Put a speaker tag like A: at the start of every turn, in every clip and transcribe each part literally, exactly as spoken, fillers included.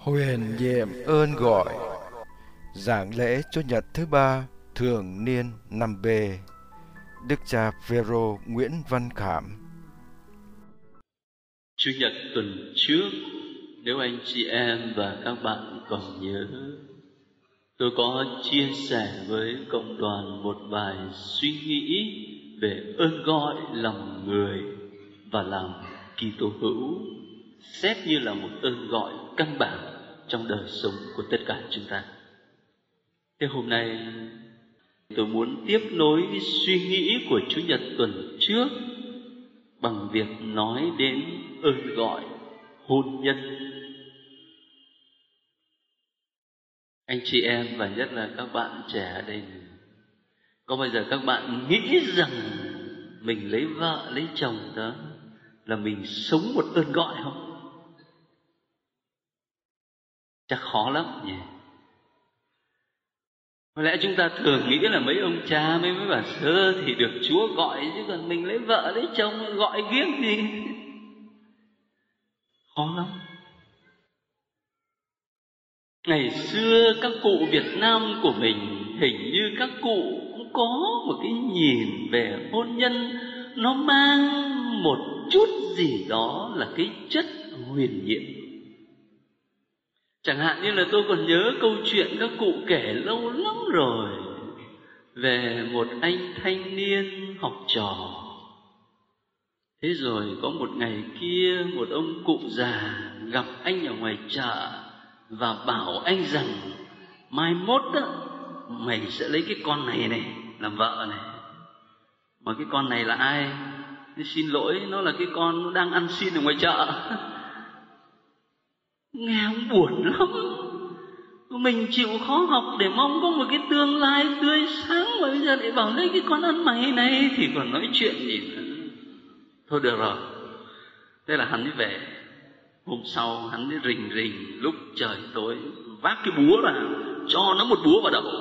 A: Huyền nhiệm ơn gọi. Giảng lễ Chủ nhật thứ ba thường niên năm B. Đức cha Phêrô Nguyễn Văn Khảm.
B: Chủ nhật tuần trước, nếu anh chị em và các bạn còn nhớ, tôi có chia sẻ với cộng đoàn một bài suy nghĩ về ơn gọi lòng người và làm Kitô hữu, xét như là một ơn gọi căn bản trong đời sống của tất cả chúng ta. Thế hôm nay tôi muốn tiếp nối cái suy nghĩ của Chủ nhật tuần trước bằng việc nói đến ơn gọi hôn nhân. Anh chị em và nhất là các bạn trẻ ở đây, có bao giờ các bạn nghĩ rằng mình lấy vợ lấy chồng đó là mình sống một ơn gọi không? Chắc khó lắm nhỉ. Có lẽ chúng ta thường nghĩ là mấy ông cha mấy mấy bà sơ thì được Chúa gọi, chứ còn mình lấy vợ lấy chồng gọi kiếng gì. Khó lắm. Ngày xưa các cụ Việt Nam của mình, hình như các cụ cũng có một cái nhìn về hôn nhân, nó mang một chút gì đó là cái chất huyền nhiệm. Chẳng hạn như là tôi còn nhớ câu chuyện các cụ kể lâu lắm rồi về một anh thanh niên học trò. Thế rồi có một ngày kia, một ông cụ già gặp anh ở ngoài chợ và bảo anh rằng mai mốt đó, mày sẽ lấy cái con này này làm vợ này. Mà cái con này là ai? Xin lỗi, nó là cái con nó đang ăn xin ở ngoài chợ. Nghe ông buồn lắm. Mình chịu khó học để mong có một cái tương lai tươi sáng, mà bây giờ lại bảo lấy cái con ăn mày này thì còn nói chuyện gì nữa. Thôi được rồi. Thế là hắn đi về. Hôm sau hắn đi rình rình lúc trời tối, vác cái búa ra, cho nó một búa vào đầu.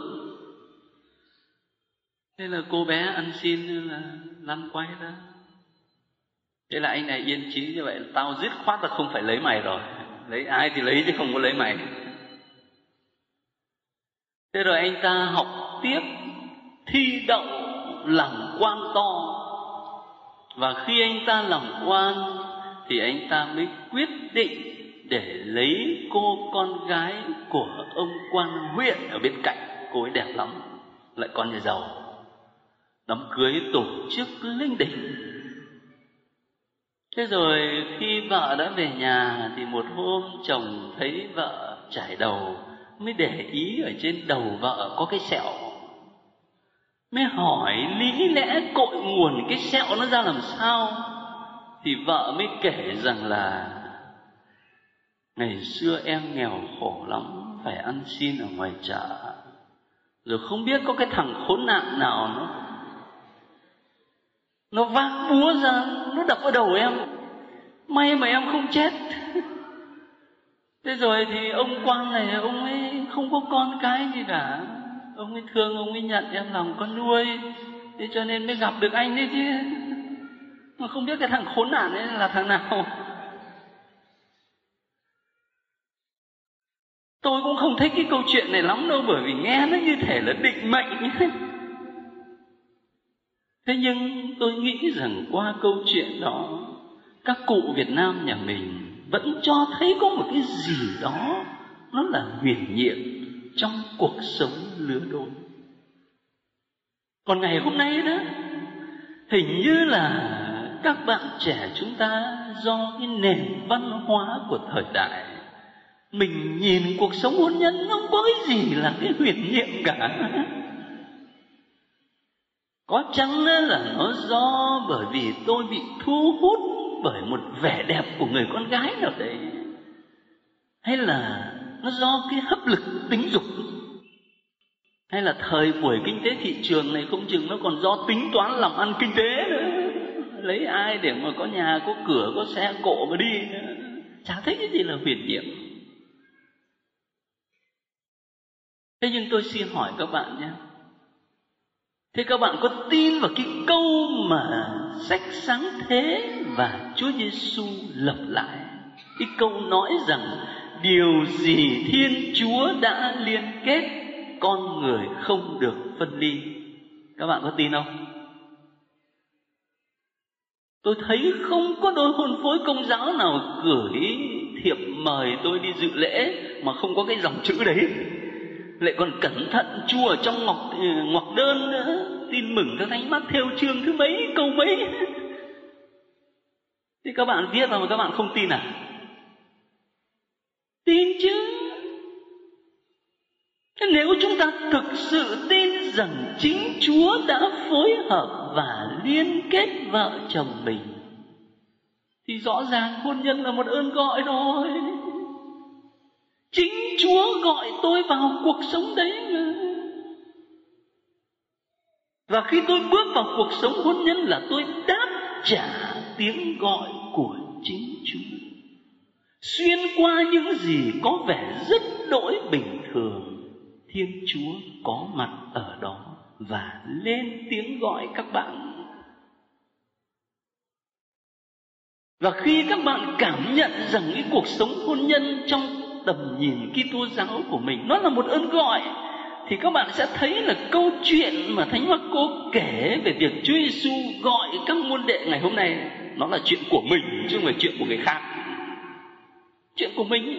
B: Thế là cô bé ăn xin là lăn quay ra. Thế là anh này yên chí như vậy, tao dứt khoát là không phải lấy mày rồi. Lấy ai thì lấy chứ không có lấy mày. Thế rồi anh ta học tiếp, thi đậu làm quan to. Và khi anh ta làm quan thì anh ta mới quyết định để lấy cô con gái của ông quan huyện ở bên cạnh. Cô ấy đẹp lắm, lại con nhà giàu. Đám cưới tổ chức linh đình. Thế rồi khi vợ đã về nhà thì một hôm chồng thấy vợ chải đầu, mới để ý ở trên đầu vợ có cái sẹo. Mới hỏi lý lẽ cội nguồn cái sẹo nó ra làm sao. Thì vợ mới kể rằng là ngày xưa em nghèo khổ lắm, phải ăn xin ở ngoài chợ. Rồi không biết có cái thằng khốn nạn nào nó Nó vác búa ra, nó đập vào đầu em. May mà em không chết. Thế rồi thì ông quan này, ông ấy không có con cái gì cả. Ông ấy thương, ông ấy nhận em làm con nuôi. Thế cho nên mới gặp được anh đấy chứ. Mà không biết cái thằng khốn nạn ấy là thằng nào. Tôi cũng không thích cái câu chuyện này lắm đâu, bởi vì nghe nó như thể là định mệnh nhé. Thế nhưng tôi nghĩ rằng qua câu chuyện đó, các cụ Việt Nam nhà mình vẫn cho thấy có một cái gì đó nó là huyền nhiệm trong cuộc sống lứa đôi. Còn ngày hôm nay đó, hình như là các bạn trẻ chúng ta do cái nền văn hóa của thời đại, mình nhìn cuộc sống hôn nhân không có cái gì là cái huyền nhiệm cả. Có chăng là nó do bởi vì tôi bị thu hút bởi một vẻ đẹp của người con gái nào đấy, hay là nó do cái hấp lực tính dục, hay là thời buổi kinh tế thị trường này không chừng nó còn do tính toán làm ăn kinh tế nữa. Lấy ai để mà có nhà, có cửa, có xe cộ mà đi nữa. Chả thấy cái gì là huyền nhiệm. Thế nhưng tôi xin hỏi các bạn nhé, thế các bạn có tin vào cái câu mà sách Sáng Thế và Chúa Giêsu lập lại? Cái câu nói rằng điều gì Thiên Chúa đã liên kết, con người không được phân ly. Các bạn có tin không? Tôi thấy không có đôi hôn phối Công giáo nào gửi thiệp mời tôi đi dự lễ mà không có cái dòng chữ đấy. Lại còn cẩn thận chua ở trong ngọc, ngoặc đơn nữa. Tin mừng các thánh mắc theo chương thứ mấy, câu mấy. Thế các bạn viết vào mà các bạn không tin à? Tin chứ. Thế nếu chúng ta thực sự tin rằng chính Chúa đã phối hợp và liên kết vợ chồng mình, thì rõ ràng hôn nhân là một ơn gọi rồi. Chính Chúa gọi tôi vào cuộc sống đấy mà. Và khi tôi bước vào cuộc sống hôn nhân là tôi đáp trả tiếng gọi của chính Chúa. Xuyên qua những gì có vẻ rất đỗi bình thường, Thiên Chúa có mặt ở đó và lên tiếng gọi các bạn. Và khi các bạn cảm nhận rằng cái cuộc sống hôn nhân trong tầm nhìn Kitô giáo của mình nó là một ơn gọi, thì các bạn sẽ thấy là câu chuyện mà Thánh Marco kể về việc Chúa Giêsu gọi các môn đệ ngày hôm nay, nó là chuyện của mình chứ không phải chuyện của người khác. Chuyện của mình.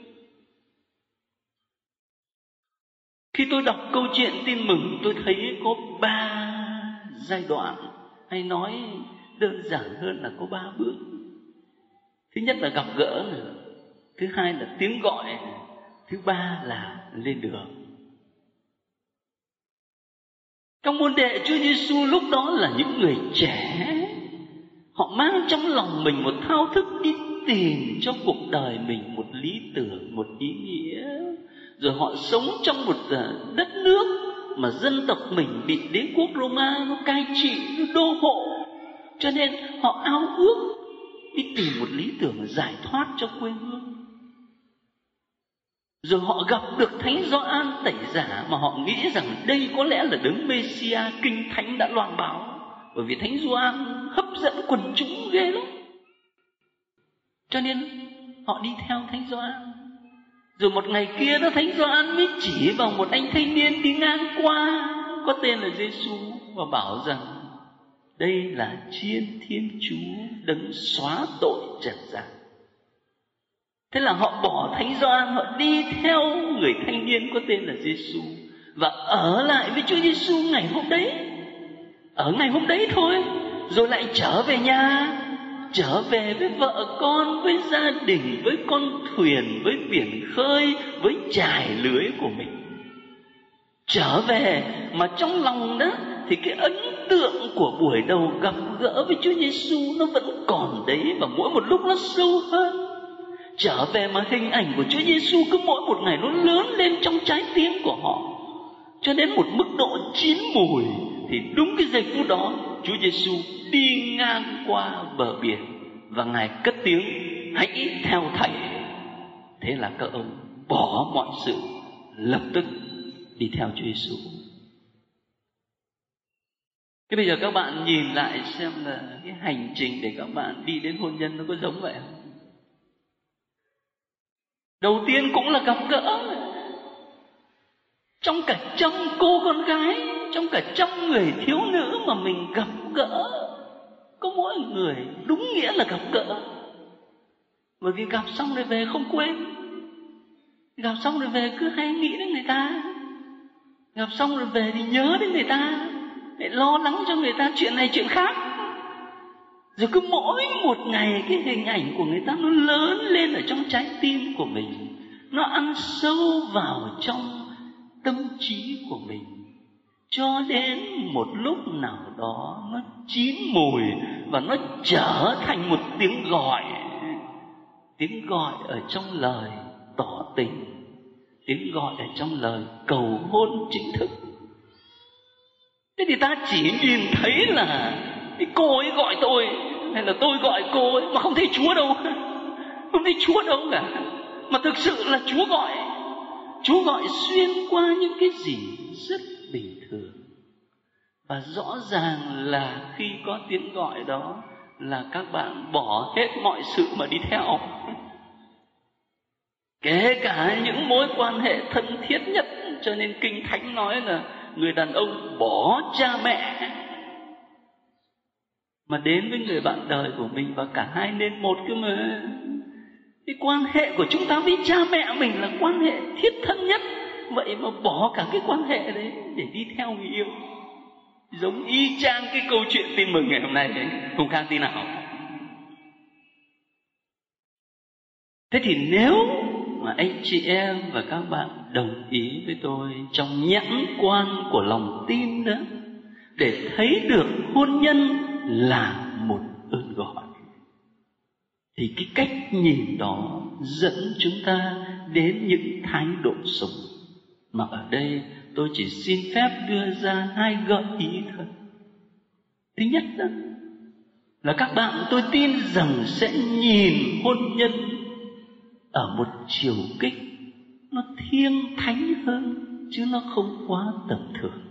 B: Khi tôi đọc câu chuyện tin mừng, tôi thấy có ba giai đoạn, hay nói đơn giản hơn là có ba bước. Thứ nhất là gặp gỡ, thứ hai là tiếng gọi, thứ ba là lên đường. Các môn đệ Chúa Giêsu lúc đó là những người trẻ, họ mang trong lòng mình một thao thức đi tìm cho cuộc đời mình một lý tưởng, một ý nghĩa. Rồi họ sống trong một đất nước mà dân tộc mình bị đế quốc Roma nó cai trị, nó đô hộ, cho nên họ ao ước đi tìm một lý tưởng giải thoát cho quê hương. Rồi họ gặp được Thánh Gioan Tẩy Giả mà họ nghĩ rằng đây có lẽ là đấng Mê-si-a Kinh Thánh đã loan báo, bởi vì Thánh Gioan hấp dẫn quần chúng ghê lắm. Cho nên họ đi theo Thánh Gioan. Rồi một ngày kia đó, Thánh Gioan mới chỉ vào một anh thanh niên đi ngang qua có tên là Giêsu và bảo rằng đây là Chiên Thiên Chúa đấng xóa tội trần gian. Thế là họ bỏ Thánh Gioan, họ đi theo người thanh niên có tên là Giêsu và ở lại với Chúa Giêsu ngày hôm đấy. Ở ngày hôm đấy thôi, rồi lại trở về nhà, trở về với vợ con, với gia đình, với con thuyền, với biển khơi, với chài lưới của mình. Trở về mà trong lòng đó thì cái ấn tượng của buổi đầu gặp gỡ với Chúa Giêsu nó vẫn còn đấy, và mỗi một lúc nó sâu hơn. Trở về mà hình ảnh của Chúa Giêsu cứ mỗi một ngày nó lớn lên trong trái tim của họ, cho đến một mức độ chín mùi. Thì đúng cái giây phút đó, Chúa Giêsu đi ngang qua bờ biển và Ngài cất tiếng: hãy theo Thầy. Thế là các ông bỏ mọi sự, lập tức đi theo Chúa Giêsu. Thế bây giờ các bạn nhìn lại xem là cái hành trình để các bạn đi đến hôn nhân nó có giống vậy không? Đầu tiên cũng là gặp gỡ. Trong cả trăm cô con gái, trong cả trăm người thiếu nữ mà mình gặp gỡ, có mỗi người đúng nghĩa là gặp gỡ. Bởi vì gặp xong rồi về không quên, gặp xong rồi về cứ hay nghĩ đến người ta, gặp xong rồi về thì nhớ đến người ta, để lo lắng cho người ta chuyện này chuyện khác. Rồi cứ mỗi một ngày cái hình ảnh của người ta nó lớn lên ở trong trái tim của mình, nó ăn sâu vào trong tâm trí của mình, cho đến một lúc nào đó nó chín mùi và nó trở thành một tiếng gọi. Tiếng gọi ở trong lời tỏ tình, tiếng gọi ở trong lời cầu hôn chính thức. Thế thì ta chỉ nhìn thấy là cái cô ấy gọi tôi, hay là tôi gọi cô ấy, mà không thấy Chúa đâu. Không thấy Chúa đâu cả. Mà thực sự là Chúa gọi. Chúa gọi xuyên qua những cái gì rất bình thường. Và rõ ràng là khi có tiếng gọi đó là các bạn bỏ hết mọi sự mà đi theo. kể cả những mối quan hệ thân thiết nhất. Cho nên Kinh Thánh nói là người đàn ông bỏ cha mẹ mà đến với người bạn đời của mình, và cả hai nên một cơ mà. Cái quan hệ của chúng ta với cha mẹ mình là quan hệ thiết thân nhất, vậy mà bỏ cả cái quan hệ đấy để đi theo người yêu. Giống y chang cái câu chuyện tin mừng ngày hôm nay đấy, không khác tí nào. Thế thì nếu mà anh chị em và các bạn đồng ý với tôi trong nhãn quan của lòng tin đó, để thấy được hôn nhân là một ơn gọi, thì cái cách nhìn đó dẫn chúng ta đến những thái độ sống. Mà ở đây tôi chỉ xin phép đưa ra hai gợi ý thôi. Thứ nhất đó là các bạn, tôi tin rằng sẽ nhìn hôn nhân ở một chiều kích nó thiêng thánh hơn, chứ nó không quá tầm thường.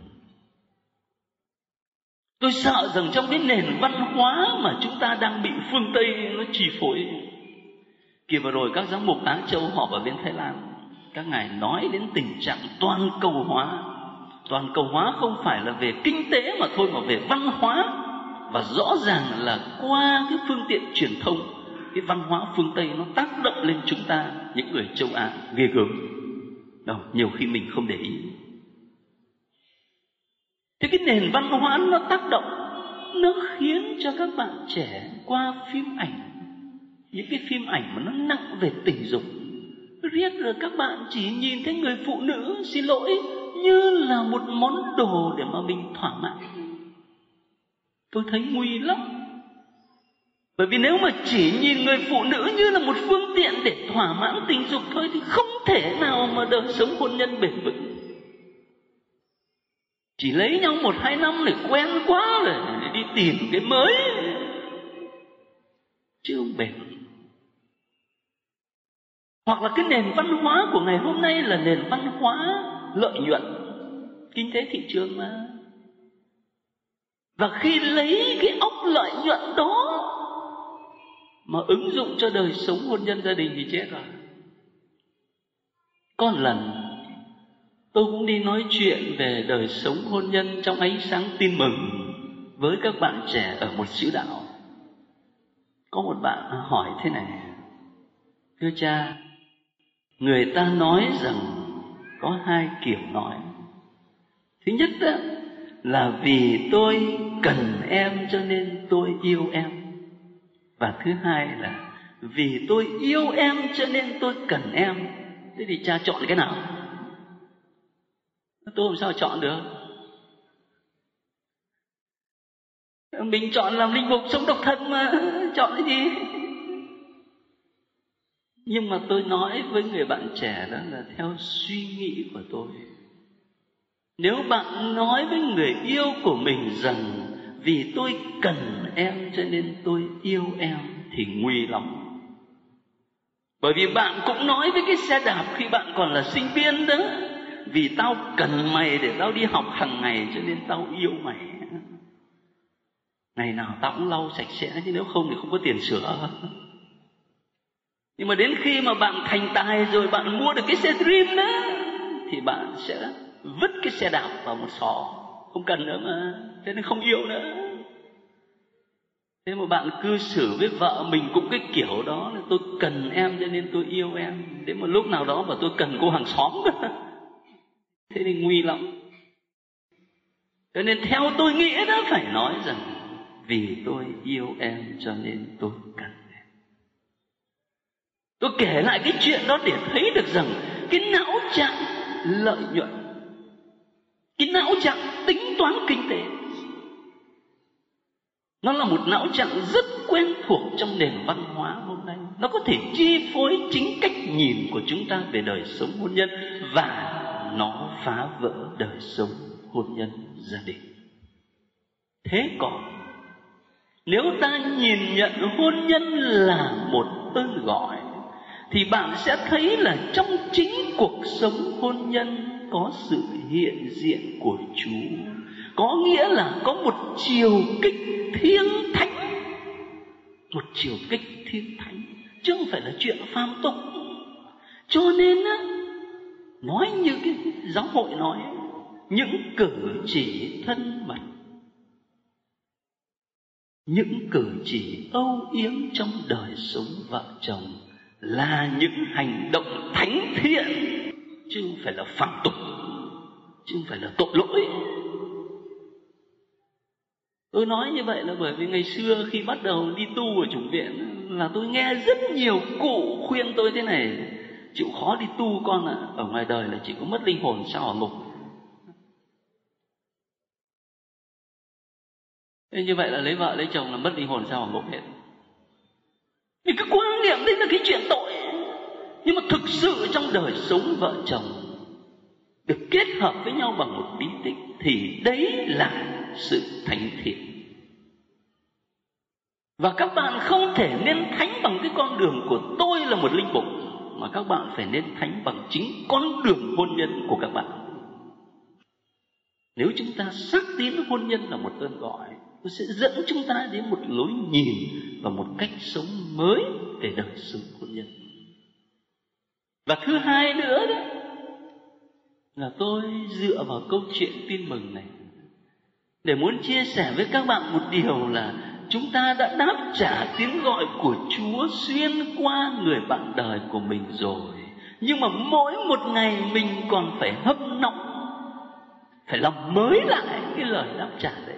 B: Tôi sợ rằng trong cái nền văn hóa mà chúng ta đang bị phương Tây nó chi phối. Kỳ vừa rồi các giám mục Á Châu họp ở bên Thái Lan, các ngài nói đến tình trạng toàn cầu hóa. Toàn cầu hóa không phải là về kinh tế mà thôi, mà về văn hóa. Và rõ ràng là qua cái phương tiện truyền thông, cái văn hóa phương Tây nó tác động lên chúng ta, những người châu Á, ghê gớm. Đâu, nhiều khi mình không để ý. Thế cái nền văn hóa nó tác động, nó khiến cho các bạn trẻ qua phim ảnh, những cái phim ảnh mà nó nặng về tình dục, riết rồi các bạn chỉ nhìn thấy người phụ nữ, xin lỗi, như là một món đồ để mà mình thỏa mãn. Tôi thấy nguy lắm. Bởi vì nếu mà chỉ nhìn người phụ nữ như là một phương tiện để thỏa mãn tình dục thôi, thì không thể nào mà đời sống hôn nhân bền vững. Chỉ lấy nhau một hai năm để quen quá rồi để đi tìm cái mới, chứ không bền. Hoặc là cái nền văn hóa của ngày hôm nay là nền văn hóa lợi nhuận, kinh tế thị trường mà. Và khi lấy cái óc lợi nhuận đó mà ứng dụng cho đời sống hôn nhân gia đình thì chết rồi. Có một lần tôi cũng đi nói chuyện về đời sống hôn nhân trong ánh sáng tin mừng với các bạn trẻ ở một xứ đạo. Có một bạn hỏi thế này: thưa cha, người ta nói rằng có hai kiểu nói. Thứ nhất đó, là vì tôi cần em cho nên tôi yêu em. Và thứ hai là vì tôi yêu em cho nên tôi cần em. Thế thì cha chọn cái nào? Tôi làm sao chọn được? Mình chọn làm linh mục sống độc thân mà, chọn cái gì? Nhưng mà tôi nói với người bạn trẻ đó là theo suy nghĩ của tôi. Nếu bạn nói với người yêu của mình rằng vì tôi cần em cho nên tôi yêu em thì nguy lắm. Bởi vì bạn cũng nói với cái xe đạp khi bạn còn là sinh viên đó: vì tao cần mày để tao đi học hàng ngày cho nên tao yêu mày. Ngày nào tao cũng lau sạch sẽ, chứ nếu không thì không có tiền sửa. Nhưng mà đến khi mà bạn thành tài rồi, bạn mua được cái xe Dream đó, thì bạn sẽ vứt cái xe đạp vào một xó, không cần nữa mà, thế nên không yêu nữa. Thế mà bạn cư xử với vợ mình cũng cái kiểu đó, là tôi cần em cho nên tôi yêu em. Đến một lúc nào đó mà tôi cần cô hàng xóm, thế thì nguy lắm. Cho nên theo tôi nghĩ đó, phải nói rằng vì tôi yêu em cho nên tôi cần em. Tôi kể lại cái chuyện đó để thấy được rằng cái não trạng lợi nhuận, cái não trạng tính toán kinh tế, nó là một não trạng rất quen thuộc trong nền văn hóa hôm nay. Nó có thể chi phối chính cách nhìn của chúng ta về đời sống hôn nhân, và nó phá vỡ đời sống hôn nhân gia đình. Thế còn nếu ta nhìn nhận hôn nhân là một ơn gọi, thì bạn sẽ thấy là trong chính cuộc sống hôn nhân có sự hiện diện của Chúa. Có nghĩa là có một chiều kích thiêng thánh, một chiều kích thiêng thánh, chứ không phải là chuyện phàm tục. Cho nên á, nói như cái giáo hội nói, những cử chỉ thân mật, những cử chỉ âu yếm trong đời sống vợ chồng là những hành động thánh thiện, chứ không phải là phạm tục, chứ không phải là tội lỗi. Tôi nói như vậy là bởi vì ngày xưa khi bắt đầu đi tu ở chủng viện là tôi nghe rất nhiều cụ khuyên tôi thế này: chịu khó đi tu con ạ, à. Ở ngoài đời là chỉ có mất linh hồn sao hỏa ngục. Thế như vậy là lấy vợ lấy chồng là mất linh hồn sao hỏa ngục hết. Vì cái quan niệm đấy là cái chuyện tội. Nhưng mà thực sự trong đời sống vợ chồng được kết hợp với nhau bằng một bí tích thì đấy là sự thánh thiện. Và các bạn không thể nên thánh bằng cái con đường của tôi là một linh mục, mà các bạn phải nên thánh bằng chính con đường hôn nhân của các bạn. Nếu chúng ta xác tín hôn nhân là một ơn gọi, nó sẽ dẫn chúng ta đến một lối nhìn và một cách sống mới về đời sống hôn nhân. Và thứ hai nữa đó là tôi dựa vào câu chuyện tin mừng này để muốn chia sẻ với các bạn một điều là chúng ta đã đáp trả tiếng gọi của Chúa xuyên qua người bạn đời của mình rồi. Nhưng mà mỗi một ngày mình còn phải hâm nóng, phải làm mới lại cái lời đáp trả đấy.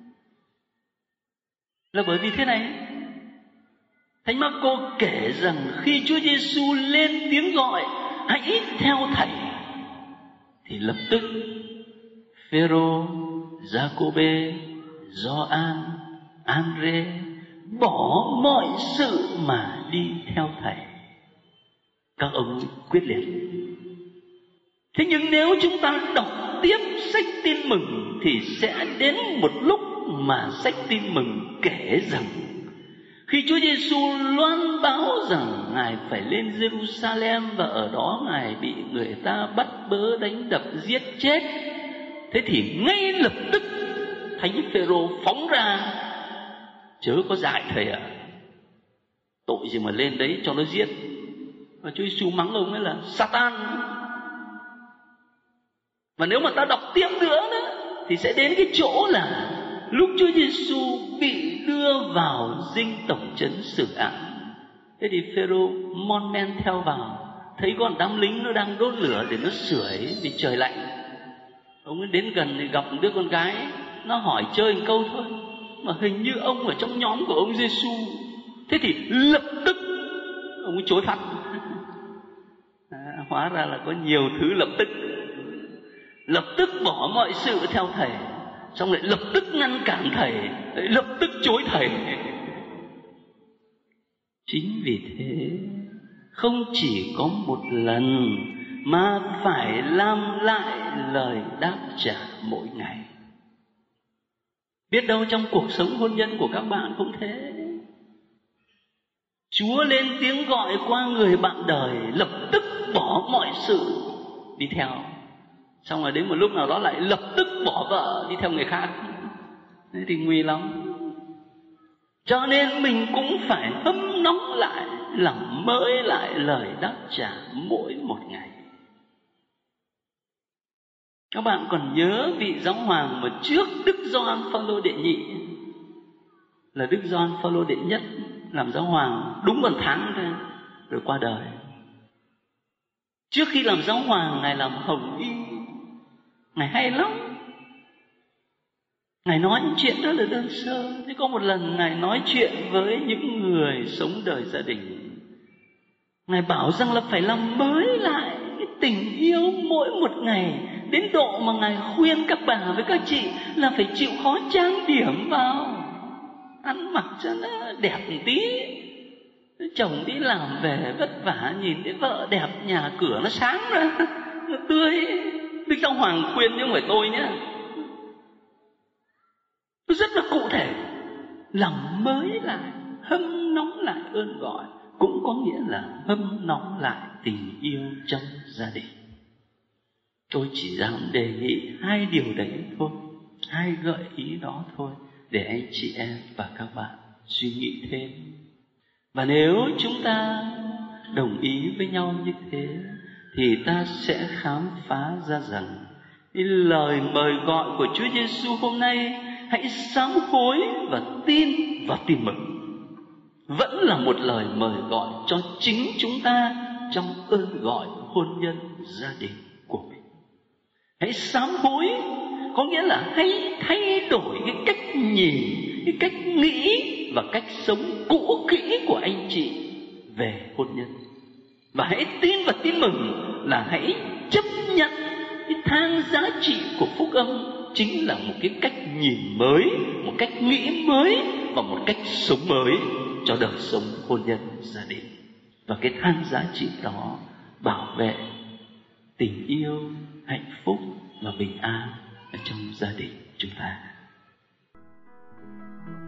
B: Là bởi vì thế này, Thánh Marco kể rằng khi Chúa Giêsu lên tiếng gọi hãy theo Thầy, thì lập tức Phêrô, Giacôbê, Gioan, Andre bỏ mọi sự mà đi theo Thầy. Các ông quyết liệt. Thế nhưng nếu chúng ta đọc tiếp sách tin mừng thì sẽ đến một lúc mà sách tin mừng kể rằng khi Chúa Giêsu loan báo rằng Ngài phải lên Jerusalem và ở đó Ngài bị người ta bắt bớ, đánh đập, giết chết, thế thì ngay lập tức Thánh Phêrô phóng ra: chớ có dại Thầy ạ, à, tội gì mà lên đấy cho nó giết. Và Chúa Giêsu mắng ông ấy là Satan. Và nếu mà ta đọc tiếp nữa đó, thì sẽ đến cái chỗ là lúc Chúa Giêsu bị đưa vào dinh tổng trấn xử án. Thế thì Phêrô mon men theo vào, thấy con đám lính nó đang đốt lửa để nó sưởi vì trời lạnh. Ông ấy đến gần thì gặp một đứa con gái, nó hỏi chơi một câu thôi, mà hình như ông ở trong nhóm của ông Giêsu. Thế thì lập tức ông ấy chối phạt. À, hóa ra là có nhiều thứ lập tức. Lập tức bỏ mọi sự theo Thầy, xong lại lập tức ngăn cản Thầy, lại lập tức chối Thầy. Chính vì thế không chỉ có một lần mà phải làm lại lời đáp trả mỗi ngày. Biết đâu trong cuộc sống hôn nhân của các bạn cũng thế. Chúa lên tiếng gọi qua người bạn đời, lập tức bỏ mọi sự đi theo. Xong rồi đến một lúc nào đó lại lập tức bỏ vợ đi theo người khác. Thế thì nguy lắm. Cho nên mình cũng phải hâm nóng lại, làm mới lại lời đáp trả mỗi một ngày. Các bạn còn nhớ vị giáo hoàng mà trước Đức Gioan Phaolô đệ nhị là Đức Gioan Phaolô đệ nhất làm giáo hoàng đúng một tháng thôi rồi qua đời. Trước khi làm giáo hoàng, Ngài làm hồng y. Ngài hay lắm. Ngài nói những chuyện rất là đơn sơ. Thế có một lần Ngài nói chuyện với những người sống đời gia đình. Ngài bảo rằng là phải làm mới lại cái tình yêu mỗi một ngày, đến độ mà Ngài khuyên các bà với các chị là phải chịu khó trang điểm vào, ăn mặc cho nó đẹp một tí. Chồng đi làm về vất vả, nhìn thấy vợ đẹp, nhà cửa nó sáng ra, nó tươi. Đức Giáo Hoàng khuyên chứ không phải tôi nhé. Nó rất là cụ thể. Làm mới lại, hâm nóng lại ơn gọi, cũng có nghĩa là hâm nóng lại tình yêu trong gia đình. Tôi chỉ dám đề nghị hai điều đấy thôi, hai gợi ý đó thôi, để anh chị em và các bạn suy nghĩ thêm. Và nếu chúng ta đồng ý với nhau như thế, thì ta sẽ khám phá ra rằng cái lời mời gọi của Chúa Giêsu hôm nay, hãy sám hối và tin vào tin mừng, vẫn là một lời mời gọi cho chính chúng ta trong ơn gọi hôn nhân gia đình của mình. Hãy sám hối có nghĩa là hãy thay đổi cái cách nhìn, cái cách nghĩ và cách sống cũ kỹ của anh chị về hôn nhân. Và hãy tin và tin mừng là hãy chấp nhận cái thang giá trị của phúc âm chính là một cái cách nhìn mới, một cách nghĩ mới và một cách sống mới cho đời sống hôn nhân gia đình. Và cái thang giá trị đó bảo vệ tình yêu, hạnh phúc và bình an ở trong gia đình chúng ta.